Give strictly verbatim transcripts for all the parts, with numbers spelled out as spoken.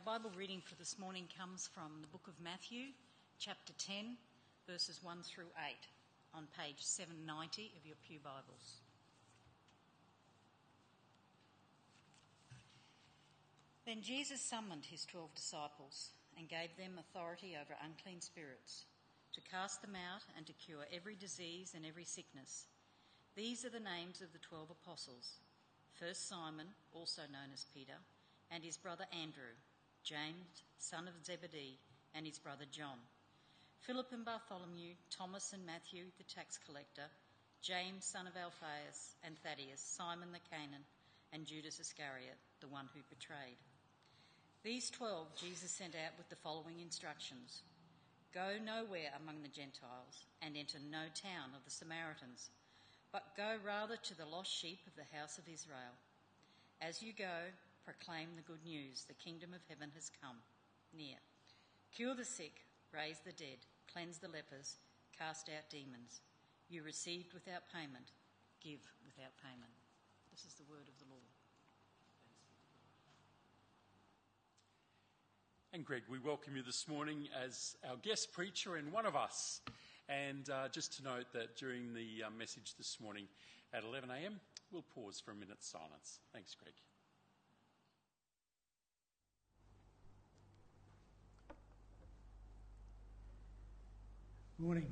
Bible reading for this morning comes from the book of Matthew, chapter ten, verses one through eight, on page seven ninety of your Pew Bibles. Then Jesus summoned his twelve disciples and gave them authority over unclean spirits, to cast them out and to cure every disease and every sickness. These are the names of the twelve apostles. First Simon, also known as Peter, and his brother Andrew, James, son of Zebedee, and his brother John, Philip and Bartholomew, Thomas and Matthew, the tax collector, James, son of Alphaeus, and Thaddeus, Simon the Canaan, and Judas Iscariot, the one who betrayed. These twelve Jesus sent out with the following instructions: Go nowhere among the Gentiles, and enter no town of the Samaritans, but go rather to the lost sheep of the house of Israel. As you go, proclaim the good news: the kingdom of heaven has come near. Cure the sick, raise the dead, cleanse the lepers, cast out demons. You received without payment, give without payment. This is the word of the Lord. And Greg, we welcome you this morning as our guest preacher and one of us. And uh, just to note that during the uh, message this morning at eleven a m, we'll pause for a minute's silence. Thanks, Greg. Morning.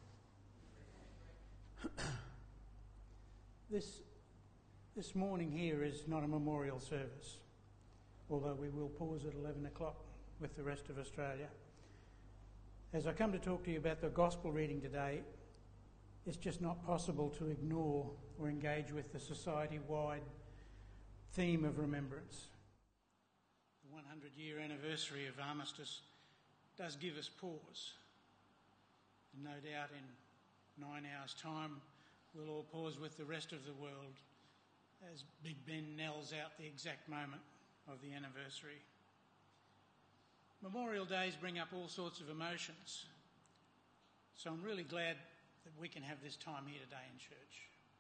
This, this morning here is not a memorial service, although we will pause at eleven o'clock with the rest of Australia. As I come to talk to you about the gospel reading today, it's just not possible to ignore or engage with the society-wide theme of remembrance. The one hundred year anniversary of Armistice does give us pause. And no doubt in nine hours' time, we'll all pause with the rest of the world as Big Ben knells out the exact moment of the anniversary. Memorial Days bring up all sorts of emotions, so I'm really glad that we can have this time here today in church.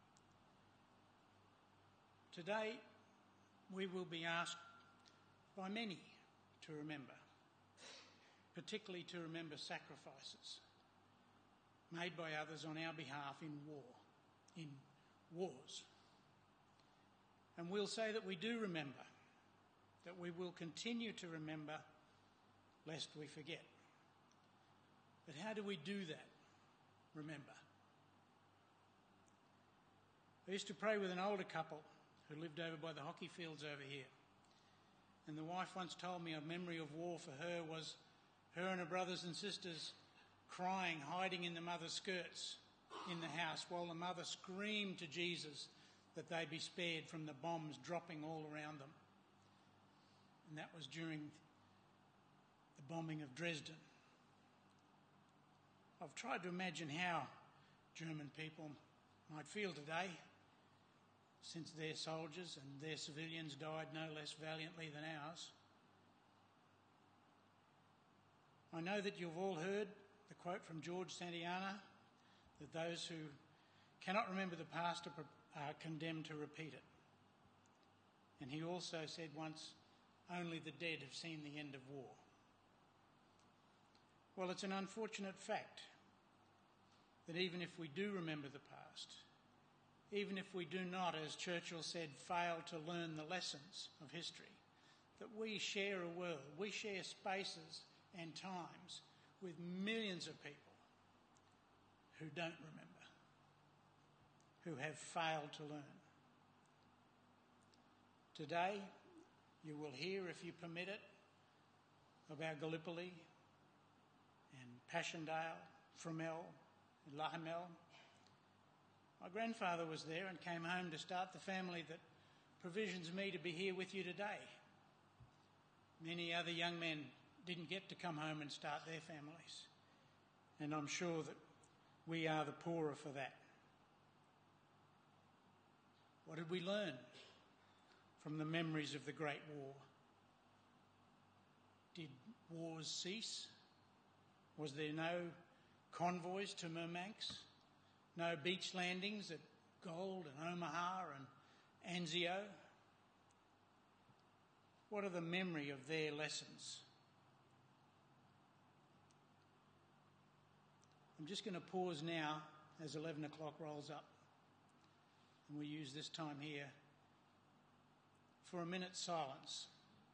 Today, we will be asked by many to remember, particularly to remember sacrifices made by others on our behalf in war, in wars. And we'll say that we do remember, that we will continue to remember, lest we forget. But how do we do that? Remember. I used to pray with an older couple who lived over by the hockey fields over here. And the wife once told me a memory of war for her was her and her brothers and sisters crying, hiding in the mother's skirts in the house while the mother screamed to Jesus that they be spared from the bombs dropping all around them. And that was during the bombing of Dresden. I've tried to imagine how German people might feel today, since their soldiers and their civilians died no less valiantly than ours. I know that you've all heard the quote from George Santayana, that those who cannot remember the past are condemned to repeat it. And he also said once, only the dead have seen the end of war. Well, it's an unfortunate fact that even if we do remember the past, even if we do not, as Churchill said, fail to learn the lessons of history, that we share a world, we share spaces and times with millions of people who don't remember, who have failed to learn. Today, you will hear, if you permit it, about Gallipoli and Passchendaele, Fromelles, and Lahimel. My grandfather was there and came home to start the family that provisions me to be here with you today. Many other young men didn't get to come home and start their families, and I'm sure that we are the poorer for that. What did we learn from the memories of the Great War? Did wars cease? Was there no convoys to Murmansk? No beach landings at Gold and Omaha and Anzio? what are the memory of their lessons? I'm just going to pause now as eleven o'clock rolls up, and we use this time here for a minute's silence.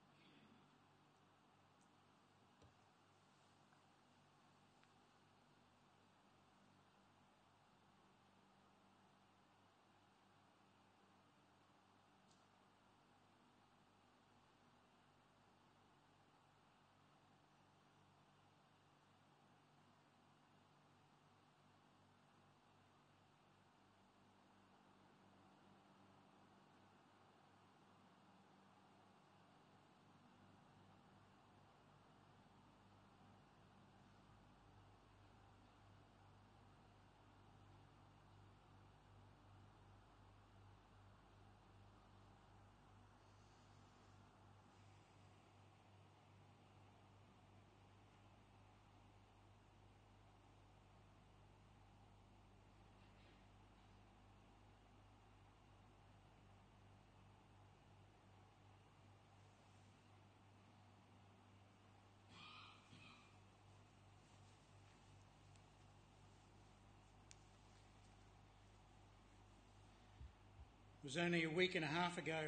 It was only a week and a half ago.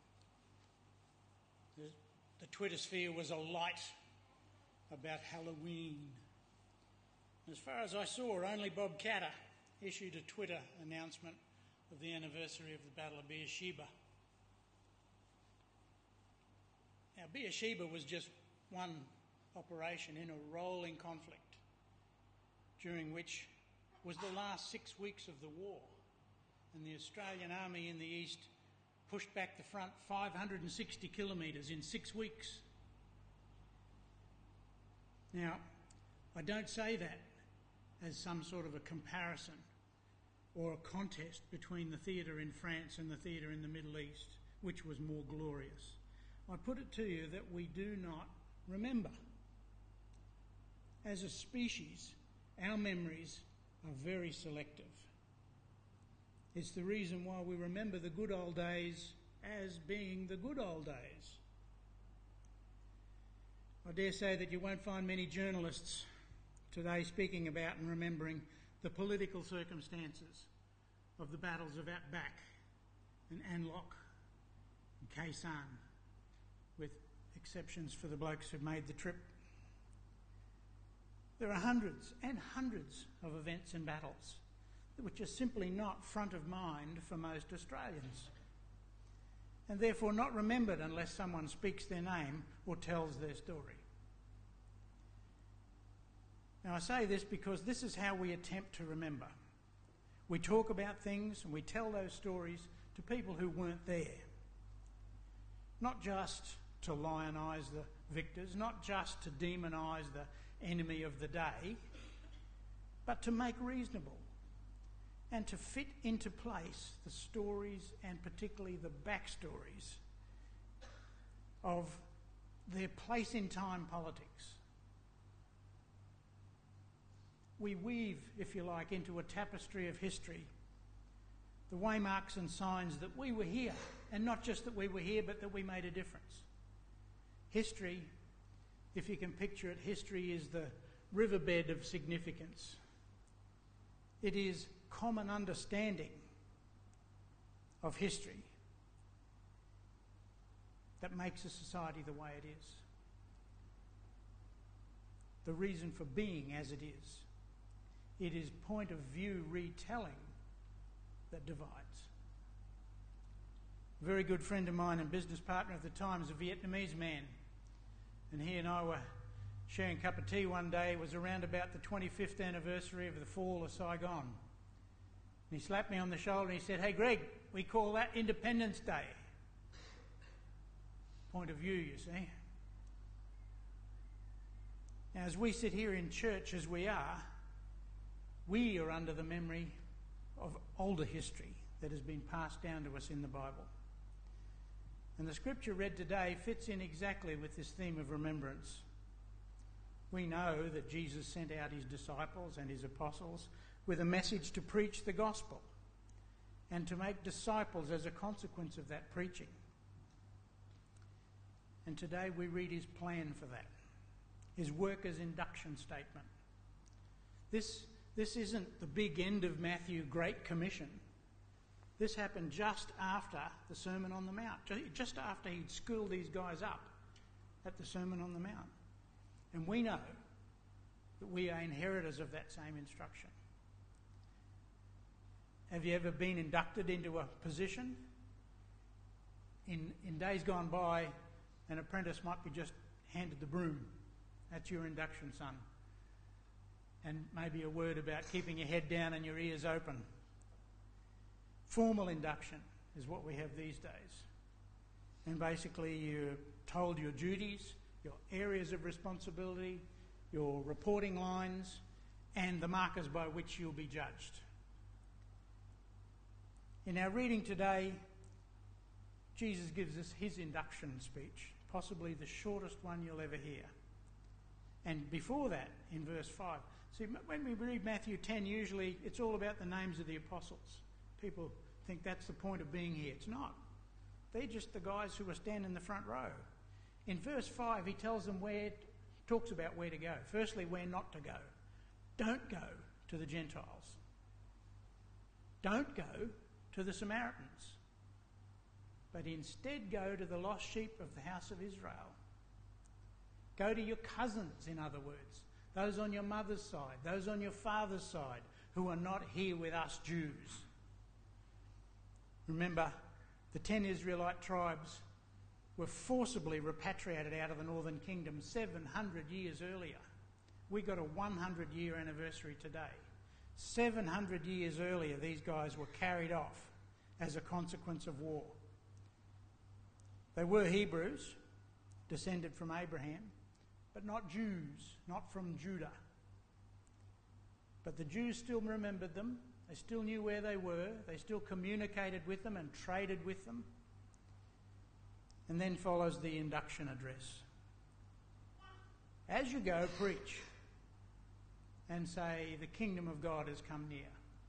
The, the Twitter sphere was alight about Halloween. As far as I saw, only Bob Katter issued a Twitter announcement of the anniversary of the Battle of Beersheba. Now, Beersheba was just one operation in a rolling conflict, during which was the last six weeks of the war. And the Australian Army in the east pushed back the front five hundred sixty kilometres in six weeks. Now, I don't say that as some sort of a comparison or a contest between the theatre in France and the theatre in the Middle East, which was more glorious. I put it to you that we do not remember. As a species, our memories are very selective. It's the reason why we remember the good old days as being the good old days. I dare say that you won't find many journalists today speaking about and remembering the political circumstances of the battles of Atbak and Anlok and Khe Sanh, with exceptions for the blokes who made the trip. There are hundreds and hundreds of events and battles which are simply not front of mind for most Australians, and therefore not remembered unless someone speaks their name or tells their story. Now, I say this because this is how we attempt to remember. We talk about things and we tell those stories to people who weren't there, not just to lionise the victors, not just to demonise the enemy of the day, but to make reasonable and to fit into place the stories, and particularly the backstories of their place in time politics. We weave, if you like, into a tapestry of history the waymarks and signs that we were here, and not just that we were here, but that we made a difference. History, if you can picture it, history is the riverbed of significance. It is common understanding of history that makes a society the way it is. The reason for being as it is. It is point of view retelling that divides. A very good friend of mine and business partner at the time is a Vietnamese man, and he and I were sharing a cup of tea one day. It was around about the twenty-fifth anniversary of the fall of Saigon. And he slapped me on the shoulder and he said, "Hey Greg, we call that Independence Day." Point of view, you see. Now, as we sit here in church as we are, we are under the memory of older history that has been passed down to us in the Bible. And the scripture read today fits in exactly with this theme of remembrance. We know that Jesus sent out his disciples and his apostles with a message to preach the gospel and to make disciples as a consequence of that preaching. And today we read his plan for that, his workers' induction statement. This, this isn't the big end of Matthew Great Commission. This happened just after the Sermon on the Mount, just after he'd schooled these guys up at the Sermon on the Mount. And we know that we are inheritors of that same instruction. Have you ever been inducted into a position? In, in days gone by, an apprentice might be just handed the broom. That's your induction, son. And maybe a word about keeping your head down and your ears open. Formal induction is what we have these days. And basically you're told your duties, your areas of responsibility, your reporting lines, and the markers by which you'll be judged. In our reading today, Jesus gives us his induction speech, possibly the shortest one you'll ever hear. And before that, in verse five, see, when we read Matthew ten, usually it's all about the names of the apostles. People think that's the point of being here. It's not. They're just the guys who are standing in the front row. In verse five, he tells them where, talks about where to go. Firstly, where not to go. Don't go to the Gentiles. Don't go to the Samaritans. But instead go to the lost sheep of the house of Israel. Go to your cousins, in other words. Those on your mother's side, those on your father's side, who are not here with us Jews. Remember, the ten Israelite tribes were forcibly repatriated out of the northern kingdom seven hundred years earlier. We got a one hundred year anniversary today. seven hundred years earlier, these guys were carried off as a consequence of war. They were Hebrews, descended from Abraham, but not Jews, not from Judah. But the Jews still remembered them. They still knew where they were. They still communicated with them and traded with them. And then follows the induction address. As you go, preach and say, the kingdom of God has come near.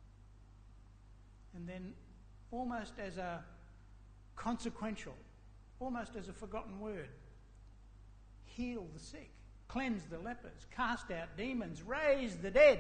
And then, almost as a consequential, almost as a forgotten word, heal the sick, cleanse the lepers, cast out demons, raise the dead.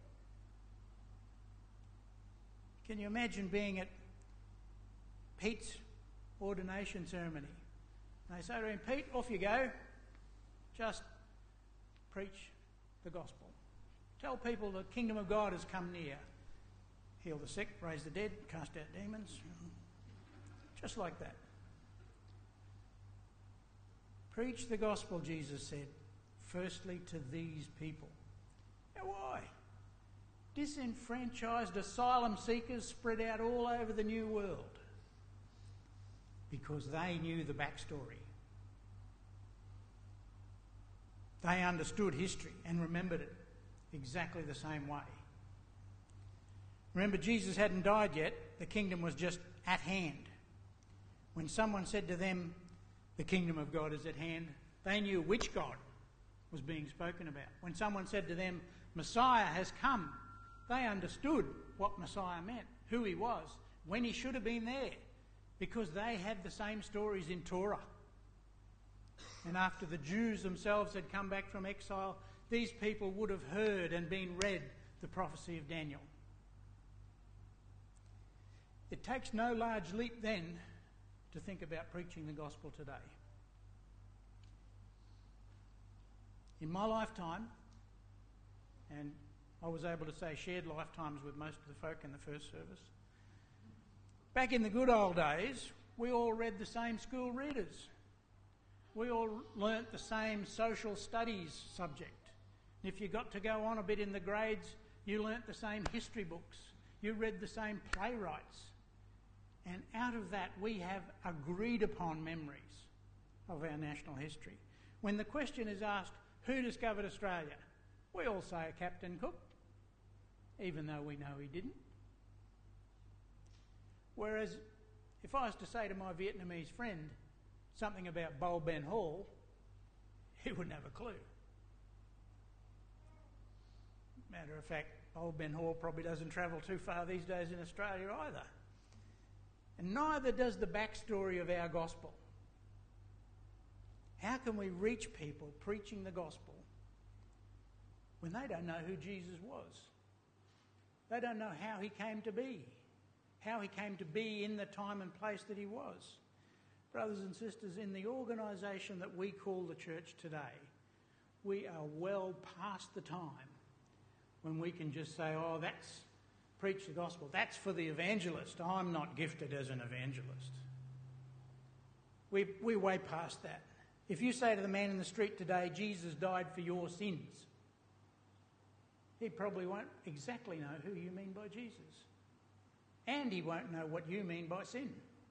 Can you imagine being at Pete's ordination ceremony? And they say to him, Pete, off you go. Just preach the gospel. Tell people the kingdom of God has come near. Heal the sick, raise the dead, cast out demons. Just like that. Preach the gospel, Jesus said, firstly to these people. Now why? Disenfranchised asylum seekers spread out all over the new world because they knew the backstory. They understood history and remembered it exactly the same way. Remember, Jesus hadn't died yet. The kingdom was just at hand. When someone said to them, the kingdom of God is at hand, they knew which God was being spoken about. When someone said to them, Messiah has come, they understood what Messiah meant, who he was, when he should have been there, because they had the same stories in Torah. And after the Jews themselves had come back from exile, these people would have heard and been read the prophecy of Daniel. It takes no large leap then to think about preaching the gospel today. In my lifetime, and I was able to say shared lifetimes with most of the folk in the first service, back in the good old days, we all read the same school readers. We all learnt the same social studies subject. And if you got to go on a bit in the grades, you learnt the same history books. You read the same playwrights. And out of that, we have agreed upon memories of our national history. When the question is asked, who discovered Australia? We all say Captain Cook, even though we know he didn't. Whereas, if I was to say to my Vietnamese friend something about Bo Ben Hall, he wouldn't have a clue. Matter of fact, Bo Ben Hall probably doesn't travel too far these days in Australia either. And neither does the backstory of our gospel. How can we reach people preaching the gospel when they don't know who Jesus was? They don't know how he came to be, how he came to be in the time and place that he was. Brothers and sisters, in the organisation that we call the church today, we are well past the time when we can just say, oh, that's preach the gospel. That's for the evangelist. I'm not gifted as an evangelist. We, we're way past that. If you say to the man in the street today, Jesus died for your sins, he probably won't exactly know who you mean by Jesus. And he won't know what you mean by sin.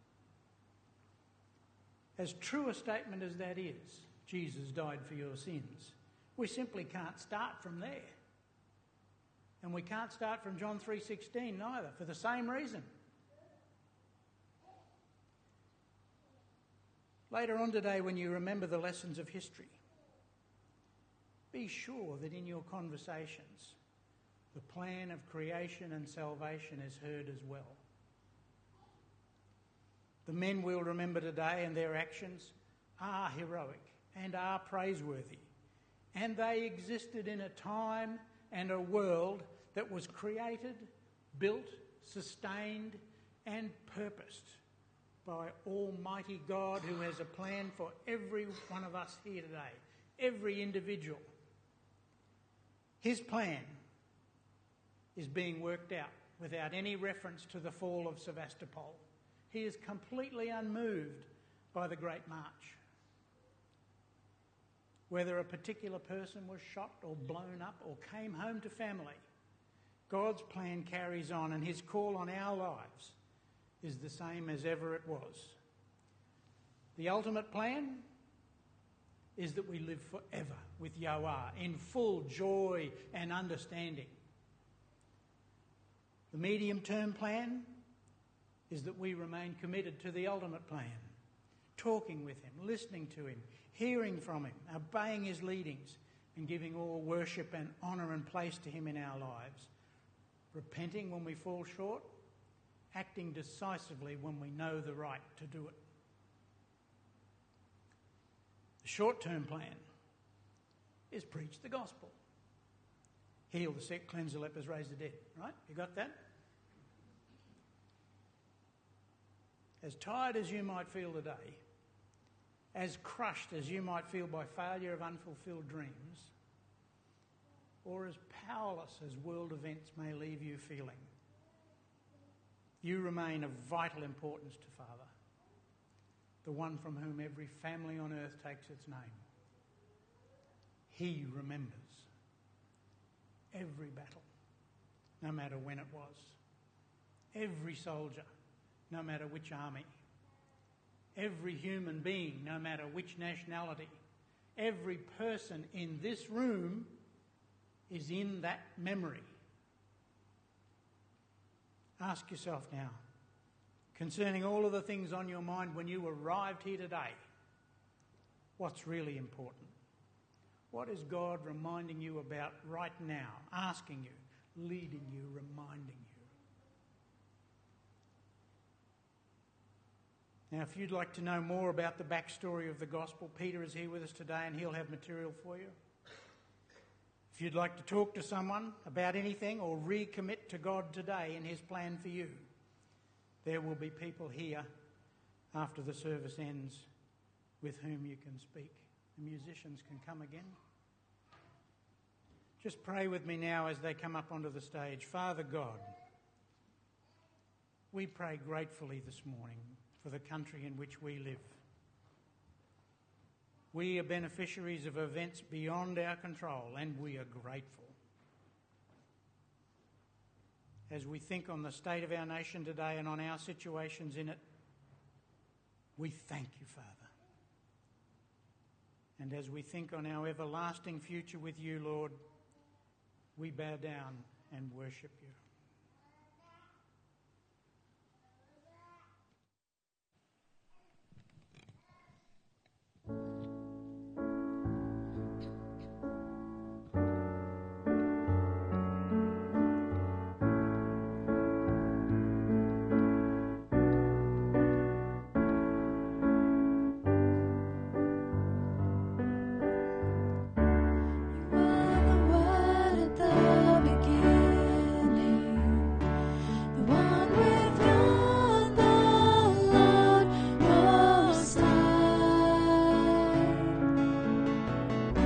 As true a statement as that is, Jesus died for your sins, we simply can't start from there. And we can't start from John three sixteen neither, for the same reason. Later on today, when you remember the lessons of history, be sure that in your conversations, the plan of creation and salvation is heard as well. The men we'll remember today and their actions are heroic and are praiseworthy. And they existed in a time and a world that was created, built, sustained and purposed by Almighty God, who has a plan for every one of us here today, every individual. His plan is being worked out without any reference to the fall of Sevastopol. He is completely unmoved by the Great March. Whether a particular person was shot or blown up or came home to family, God's plan carries on, and his call on our lives is the same as ever it was. The ultimate plan is that we live forever with Yahweh in full joy and understanding. The medium-term plan is that we remain committed to the ultimate plan, talking with him, listening to him, hearing from him, obeying his leadings, and giving all worship and honour and place to him in our lives, repenting when we fall short, acting decisively when we know the right to do it. The short-term plan is preach the gospel. Heal the sick, cleanse the lepers, raise the dead. Right? You got that? As tired as you might feel today, as crushed as you might feel by failure of unfulfilled dreams, or as powerless as world events may leave you feeling, you remain of vital importance to Father, the one from whom every family on earth takes its name. He remembers every battle, no matter when it was, every soldier, no matter which army, every human being, no matter which nationality, every person in this room is in that memory. Ask yourself now, concerning all of the things on your mind when you arrived here today, what's really important? What is God reminding you about right now, asking you, leading you, reminding you? Now, if you'd like to know more about the backstory of the gospel, Peter is here with us today and he'll have material for you. If you'd like to talk to someone about anything or recommit to God today in his plan for you, there will be people here after the service ends with whom you can speak. The musicians can come again. Just pray with me now as they come up onto the stage. Father God, we pray gratefully this morning for the country in which we live. We are beneficiaries of events beyond our control, and we are grateful. As we think on the state of our nation today and on our situations in it, we thank you, Father. And as we think on our everlasting future with you, Lord, we bow down and worship you.